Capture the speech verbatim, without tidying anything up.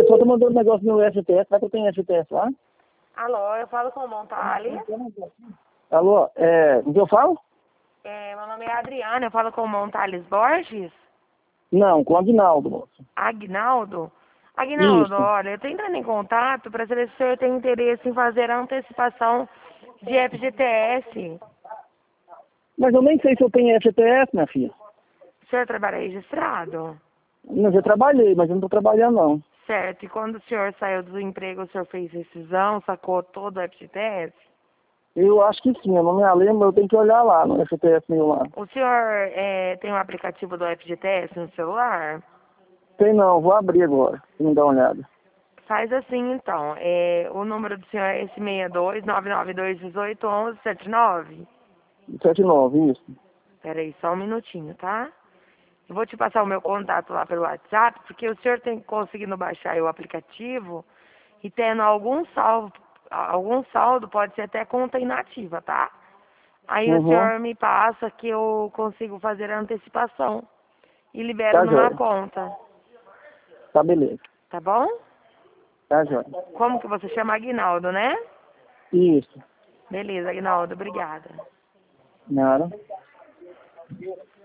pessoa tá mandando um negócio no F T S, será que eu tenho F T S lá? Alô, eu falo com o Montali. Alô, é, o que eu falo? É, meu nome é Adriana, eu falo com o Montales Borges. Não, com o Aguinaldo, moço. Agnaldo? Agnaldo, Isso. olha, eu estou entrando em contato para saber se o senhor tem interesse em fazer a antecipação de F G T S. Mas eu nem sei se eu tenho F T S, minha filha. O senhor trabalha registrado? Mas eu trabalhei, mas eu não tô trabalhando, não. Certo, e quando o senhor saiu do emprego, o senhor fez rescisão, sacou todo o F G T S? Eu acho que sim, eu não me lembro, eu tenho que olhar lá no F T S meu lá. O senhor é, tem um aplicativo do F G T S no celular? Tem não, vou abrir agora, pra me dar uma olhada. Faz assim então, é, o número do senhor é esse seis dois nove nove dois um oito um um sete nove? sete nove, isso. Espera aí, só um minutinho, tá? Eu vou te passar o meu contato lá pelo WhatsApp, porque o senhor tem conseguindo baixar aí o aplicativo e tendo algum saldo, algum saldo pode ser até conta inativa, tá? Aí o Uhum, senhor me passa que eu consigo fazer a antecipação e libero tá numa jóia. conta, Tá beleza, tá bom? tá jóia. Como que você chama? Aguinaldo, né? Isso, Beleza, Aguinaldo, obrigada. nada.